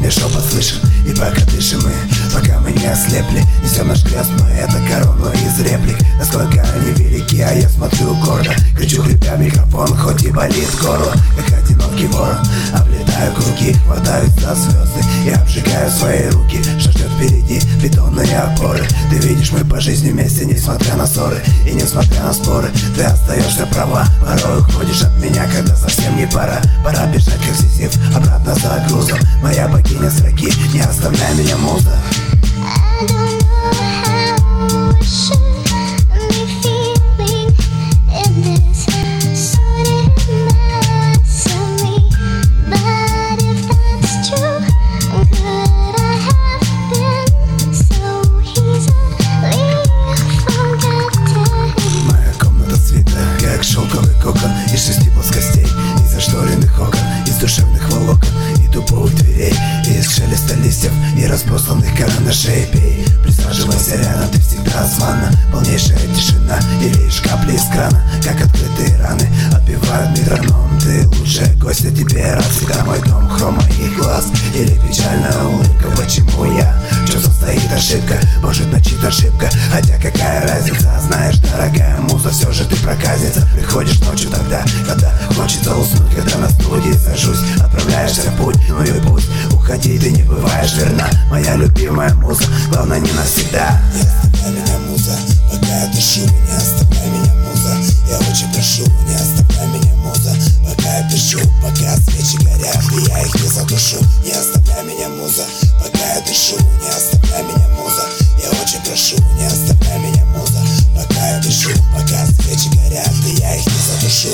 каждый шепот слышим. И пока дышим мы, пока мы не ослепли, несем наш крест, мы это корону из реплик. Насколько они велики, а я смотрю гордо, кричу, хрипя микрофон, хоть и болит горло. Как одинокий ворон, облетаю круги, хватаюсь за звезды и обжигаю свои руки. Что ждет впереди, бетонные опоры. Ты видишь, мы по жизни вместе, несмотря на ссоры и несмотря на споры. Ты остаешься права, порой уходишь от меня, когда совсем не пора. Пора бежать, как Сизиф, обратно за грузом. Моя богиня строки, не оставляй меня, муза. Шелковый кокон из 6 плоскостей, из зашторенных окон, из душевных волокон и дубовых дверей, из шелеста листьев и разбросанных карандашей. Пей, присаживайся рядом, ты всегда звонна. Полнейшая тишина и лишь капли из крана, как открытые раны, отбивают метроном. Ты лучшая гостья, тебе рад всегда мой дом. Хром моих глаз или печальная улыбка. Почему я? В чем состоит ошибка? Может, начит ошибка, хотя какая разница? Знаешь, дорогая муза, все же ты проказница. Приходишь ночью тогда, когда хочется уснуть, когда на студии сажусь, отправляешься в путь, ну и пусть. Уходи, ты не бываешь верна, моя любимая муза, главное не навсегда. Не оставляй меня, муза, пока я дышу. Не оставляй меня, муза, я очень прошу. Не оставляй меня, муза, пока я пишу. Пока свечи горят, и я их не задушу. Не оставляй меня, муза, пока я дышу. Не оставляй меня, муза, я очень прошу. Не оставляй меня, муза, пока я пишу. Пока свечи горят, и я их не задушу.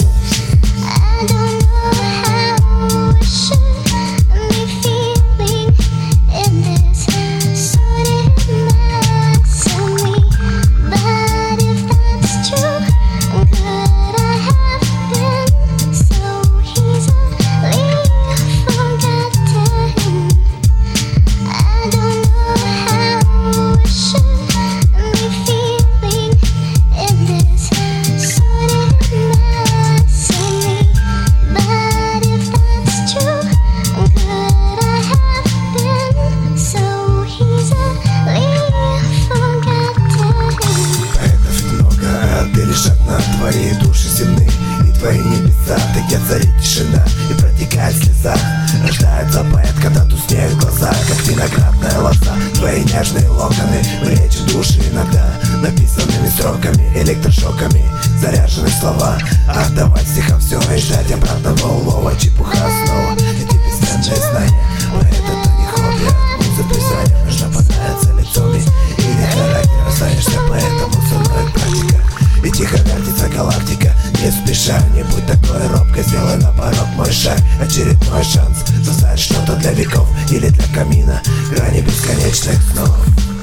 Твои души земны и твои небеса, таки царит тишина и протекает слеза. Рождается поэт, когда тускнеют глаза, как виноградная лоза. Твои нежные локоны лечат души иногда написанными строками, электрошоками заряжены слова. Отдавать стихам все и ждать обратного улова. Чепуха снова, эти бесценные знания. Но это не хобби, а муза признания. Нужно понравиться лицом или характер. Останешься поэтому со мной практика. И тихо вертится галактика. Не спеша, не будь такой робкой. Сделай на порог мой шаг. Очередной шанс создать что-то для веков или для камина. Грани бесконечных снов.